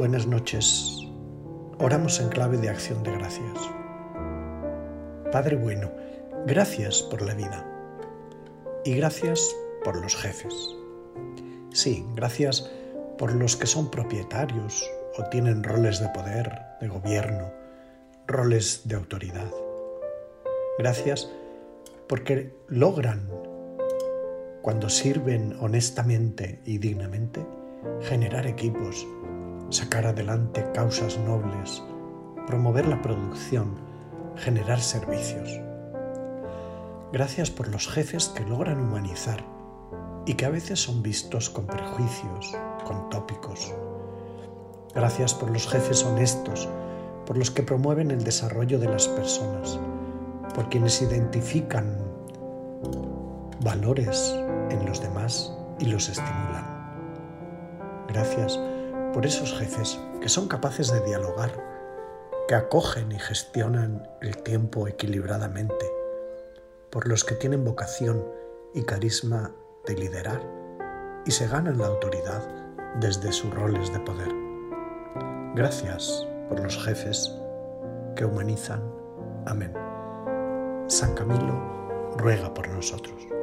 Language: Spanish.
Buenas noches. Oramos en clave de acción de gracias. Padre bueno, gracias por la vida y gracias por los jefes. Sí, gracias por los que son propietarios o tienen roles de poder, de gobierno, roles de autoridad. Gracias porque logran, cuando sirven honestamente y dignamente, generar equipos, sacar adelante causas nobles, promover la producción, generar servicios. Gracias por los jefes que logran humanizar y que a veces son vistos con prejuicios, con tópicos. Gracias por los jefes honestos, por los que promueven el desarrollo de las personas, por quienes identifican valores en los demás y los estimulan. Gracias por esos jefes que son capaces de dialogar, que acogen y gestionan el tiempo equilibradamente, por los que tienen vocación y carisma de liderar y se ganan la autoridad desde sus roles de poder. Gracias por los jefes que humanizan. Amén. San Camilo ruega por nosotros.